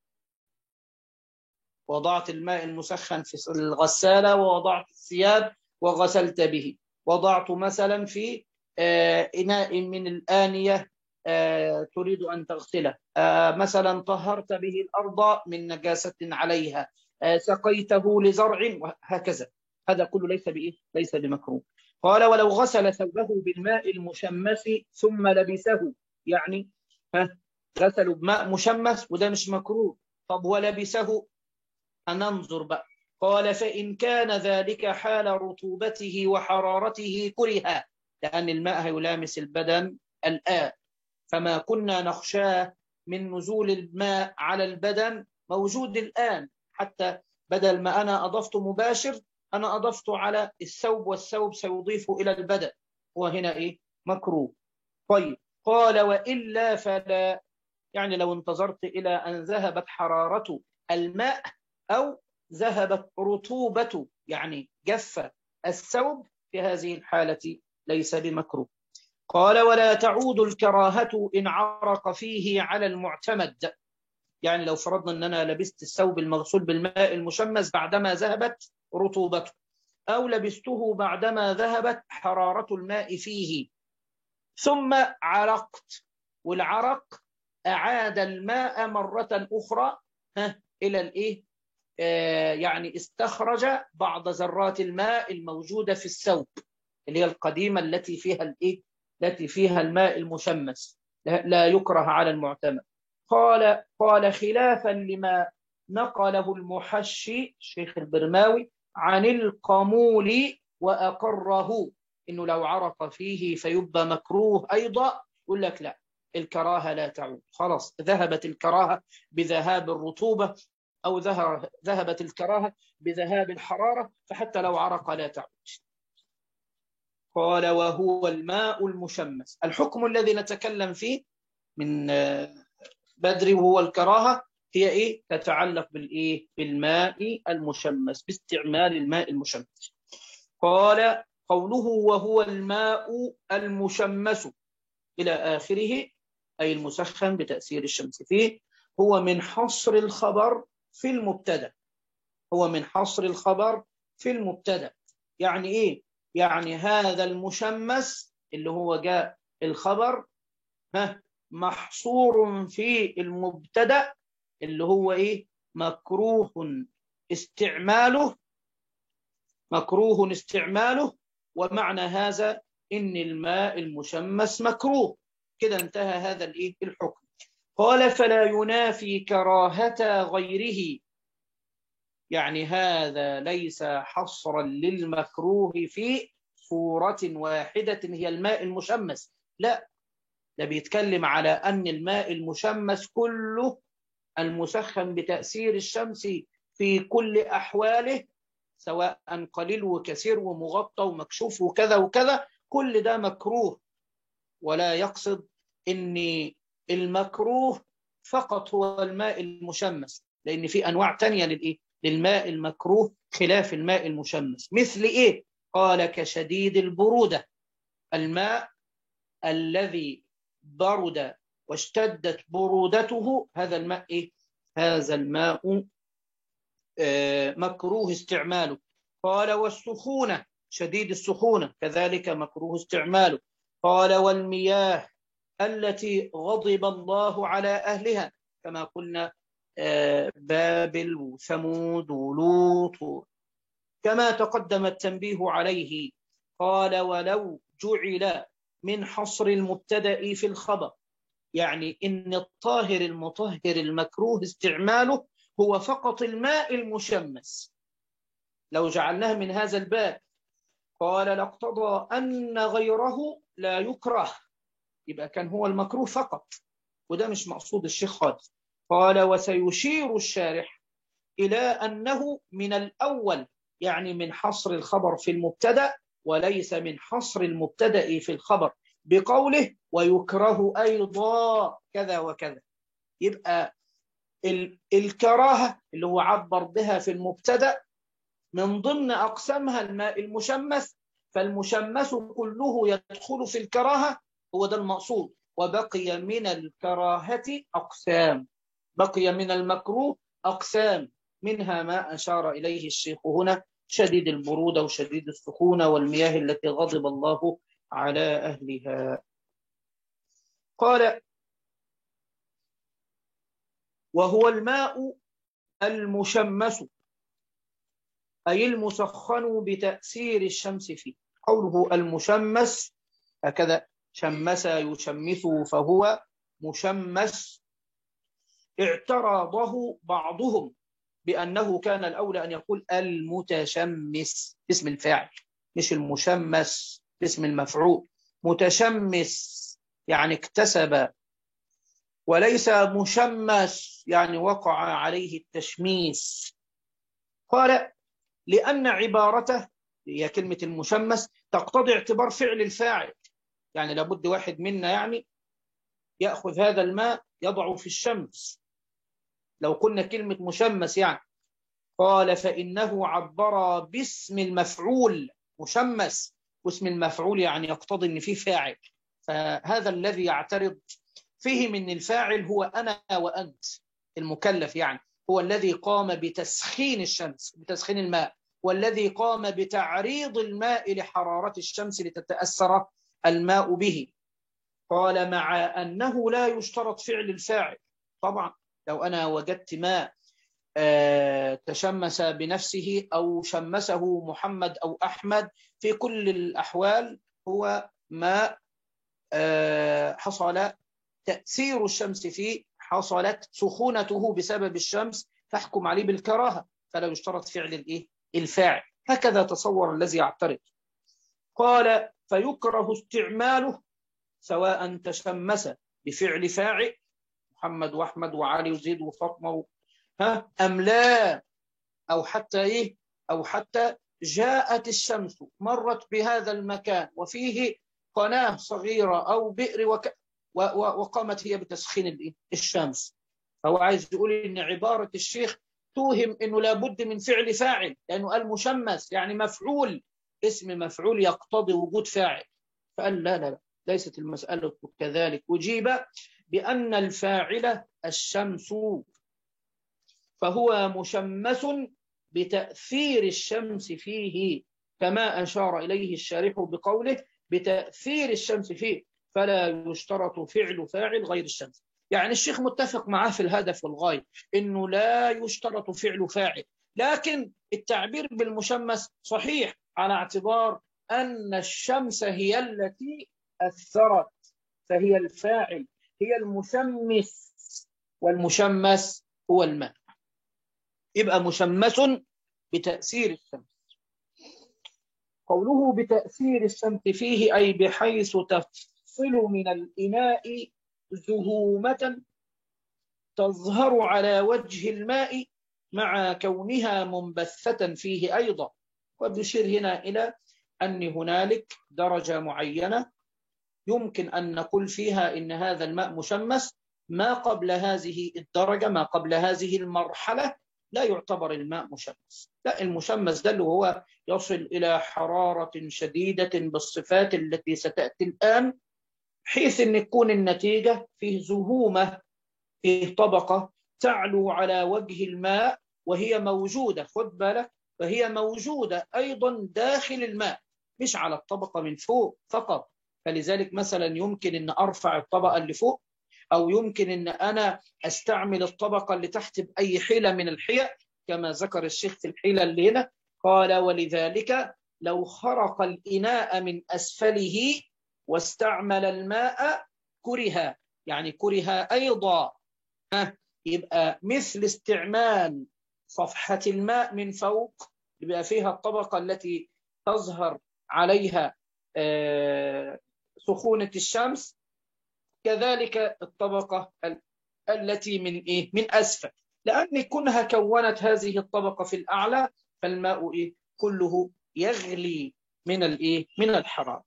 وضعت الماء المسخن في الغسالة ووضعت الثياب وغسلت به، وضعت مثلا في إناء من الآنية تريد أن تغسله، مثلا طهرت به الأرض من نجاسة عليها، سقيته لزرع وهكذا، هذا كله ليس بمكروه. قال ولو غسل ثوبه بالماء المشمس ثم لبسه، يعني غسلوا بماء مشمس وده مش مكروه، طب ولبسه هننظر بقى. قال فإن كان ذلك حال رطوبته وحرارته كره، لأن الماء هيلامس البدن الآن، فما كنا نخشاه من نزول الماء على البدن موجود الآن، حتى بدل ما أنا أضفت مباشر أنا أضفت على الثوب، والثوب سيضيف إلى البدن، وهنا مكروه. طيب قال وإلا فلا، يعني لو انتظرت إلى أن ذهبت حرارة الماء أو ذهبت رطوبة، يعني جف الثوب، في هذه الحالة ليس بمكروه. قال ولا تعود الكراهة إن عرق فيه على المعتمد، يعني لو فرضنا أن أنا لبست الثوب المغسول بالماء المشمس بعدما ذهبت رطوبته، أو لبسته بعدما ذهبت حرارة الماء فيه، ثم عرقت، والعرق أعاد الماء مرة أخرى إلى يعني استخرج بعض ذرات الماء الموجودة في الثوب اللي هي القديمة التي فيها التي فيها الماء المشمس، لا يكره على المعتمد. قال خلافا لما نقله المحشي الشيخ البرماوي عن القمولي وأقره، إنه لو عرق فيه فيبقى مكروه أيضا. يقول لك لا، الكراهة لا تعود، خلاص ذهبت الكراهة بذهاب الرطوبة، أو ذهبت الكراهة بذهاب الحرارة، فحتى لو عرق لا تعود. قال وهو الماء المشمس. الحكم الذي نتكلم فيه من بدري وهو الكراهة هي إيه؟ تتعلق بالإيه؟ بالماء المشمس، باستعمال الماء المشمس. قال قوله وهو الماء المشمس إلى آخره، أي المسخن بتأثير الشمس فيه، هو من حصر الخبر في المبتدأ. هو من حصر الخبر في المبتدأ. يعني إيه؟ يعني هذا المشمس اللي هو جاء الخبر محصور في المبتدأ اللي هو إيه؟ مكروه استعماله. مكروه استعماله، ومعنى هذا إن الماء المشمس مكروه. كده انتهى هذا الإيه؟ الحكم. قال فلا ينافي كراهة غيره، يعني هذا ليس حصرا للمكروه في صورة واحدة هي الماء المشمس، لا، ده بيتكلم على أن الماء المشمس كله المسخن بتأثير الشمس في كل أحواله، سواء قليل وكثير ومغطى ومكشوف وكذا وكذا، كل ده مكروه. ولا يقصد أن المكروه فقط هو الماء المشمس، لأن في أنواع تانية للماء المكروه خلاف الماء المشمس. مثل إيه؟ قال كشديد البرودة، الماء الذي برد واشتدت برودته، هذا الماء إيه؟ هذا الماء مكروه استعماله. قال والسخونة، شديد السخونة كذلك مكروه استعماله. قال والمياه التي غضب الله على أهلها، كما قلنا بابل وثمود ولوط، كما تقدم التنبيه عليه. قال ولو جعل من حصر المبتدأ في الخبر، يعني إن الطاهر المطهر المكروه استعماله هو فقط الماء المشمس، لو جعلناه من هذا الباب قال لاقتضى أن غيره لا يكره، يبقى كان هو المكروه فقط، وده مش مقصود الشيخ خالص. قال وسيشير الشارح إلى أنه من الأول، يعني من حصر الخبر في المبتدأ وليس من حصر المبتدأ في الخبر، بقوله ويكره أيضا كذا وكذا. يبقى الكراهة اللي هو عبر بها في المبتدأ من ضمن أقسامها الماء المشمس، فالمشمس كله يدخل في الكراهة، هو ده المقصود. وبقي من الكراهة أقسام، بقي من المكروه أقسام، منها ما أشار إليه الشيخ هنا، شديد البرودة وشديد السخونة والمياه التي غضب الله على أهلها. قال وهو الماء المشمس، أي المسخن بتأثير الشمس فيه. قوله المشمس هكذا، شمس يشمس فهو مشمس. اعترضه بعضهم بأنه كان الأولى أن يقول المتشمس اسم الفاعل، مش المشمس اسم المفعول. متشمس يعني اكتسب، وليس مشمس يعني وقع عليه التشميس. قال لأن عبارته هي كلمة المشمس تقتضي اعتبار فعل الفاعل، يعني لابد واحد منا يعني يأخذ هذا الماء يضعه في الشمس، لو قلنا كلمة مشمس يعني. قال فإنه عبر باسم المفعول مشمس، واسم المفعول يعني يقتضي أن فيه فاعل، فهذا الذي يعترض فيه من الفاعل هو أنا وأنت، المكلف يعني هو الذي قام بتسخين الشمس، بتسخين الماء، والذي قام بتعريض الماء لحرارة الشمس لتتأثر الماء به. قال مع أنه لا يشترط فعل الفاعل. طبعا لو أنا وجدت ماء تشمس بنفسه أو شمسه محمد أو أحمد، في كل الأحوال هو ماء حصل تأثير الشمس فيه، حصلت سخونته بسبب الشمس، فاحكم عليه بالكراهة، فلا يشترط فعل الإيه؟ الفاعل. هكذا تصور الذي يعترض. قال فيكره استعماله سواء تشمس بفعل فاعل محمد وأحمد وعلي وزيد وفاطمة أم لا، أو حتى إيه، أو حتى جاءت الشمس مرت بهذا المكان وفيه قناة صغيرة أو بئر وقامت هي بتسخين الشمس. فهو عايز يقول إن عبارة الشيخ توهم إنه لابد من فعل فاعل، لأنه قال مشمس يعني مفعول، اسم مفعول يقتضي وجود فاعل. فقال لا لا لا، ليست المسألة كذلك. أجيب بأن الفاعل الشمس، فهو مشمس بتأثير الشمس فيه، كما أشار إليه الشارح بقوله بتأثير الشمس فيه، فلا يشترط فعل فاعل غير الشمس. يعني الشيخ متفق معاه في الهدف والغاية، إنه لا يشترط فعل فاعل، لكن التعبير بالمشمس صحيح على اعتبار أن الشمس هي التي أثرت، فهي الفاعل، هي المشمس، والمشمس هو الماء. يبقى مشمس بتأثير الشمس. قوله بتأثير الشمس فيه أي بحيث تفصل من الإناء زهومة تظهر على وجه الماء مع كونها منبثة فيه أيضا. وبنشير هنا إلى أن هنالك درجة معينة يمكن أن نقول فيها إن هذا الماء مشمس، ما قبل هذه الدرجة، ما قبل هذه المرحلة لا يعتبر الماء مشمس. لا، المشمس ده اللي هو يصل إلى حرارة شديدة بالصفات التي ستأتي الآن، حيث أن تكون النتيجة فيه زهومة، فيه طبقة تعلو على وجه الماء وهي موجودة، خد بالك، فهي موجودة أيضا داخل الماء، مش على الطبقة من فوق فقط. فلذلك مثلا يمكن أن أرفع الطبقة اللي فوق، أو يمكن أن أنا أستعمل الطبقة اللي تحت بأي حيلة من الحيل، كما ذكر الشيخ في الحيلة اللي هنا. قال ولذلك لو خرق الإناء من أسفله واستعمل الماء كره، يعني كره أيضا. يبقى مثل استعمال صفحة الماء من فوق، يبقى فيها الطبقة التي تظهر عليها سخونة الشمس، كذلك الطبقة التي من إيه؟ من أسفل، لأن كونها كونت هذه الطبقة في الأعلى، فالماء إيه؟ كله يغلي من الإيه؟ من الحرارة.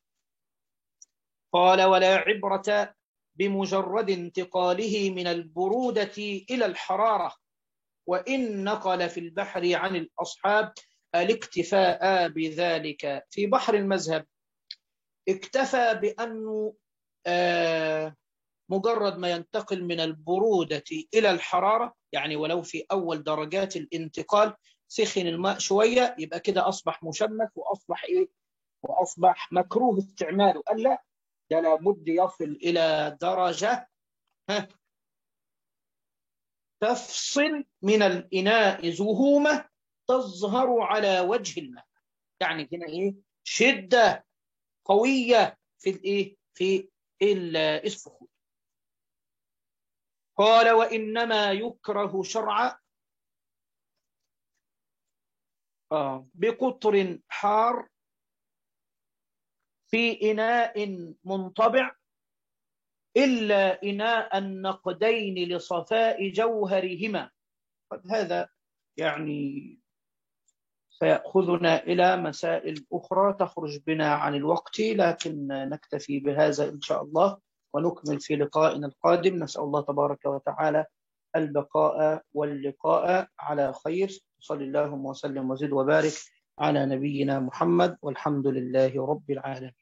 قال ولا عبرة بمجرد انتقاله من البرودة إلى الحرارة، وإن نقل في البحر عن الأصحاب الاكتفاء بذلك. في بحر المذهب اكتفى بأنه مجرد ما ينتقل من البرودة إلى الحرارة، يعني ولو في أول درجات الانتقال سخن الماء شوية، يبقى كده أصبح مشمس وأصبح إيه؟ وأصبح مكروه استعماله. قال لا، ده لابد يصل إلى درجة تفصل من الإناء زهومة تظهر على وجه الماء، يعني هنا إيه؟ شدة قوية في الإيه؟ في السخون. قال وإنما يكره شرعا بقطر حار في إناء منطبع، إلا إناء النقدين لصفاء جوهرهما. هذا يعني سيأخذنا إلى مسائل أخرى تخرج بنا عن الوقت، لكن نكتفي بهذا إن شاء الله ونكمل في لقائنا القادم. نسأل الله تبارك وتعالى البقاء واللقاء على خير. صلى الله وسلم وزد وبارك على نبينا محمد، والحمد لله رب العالمين.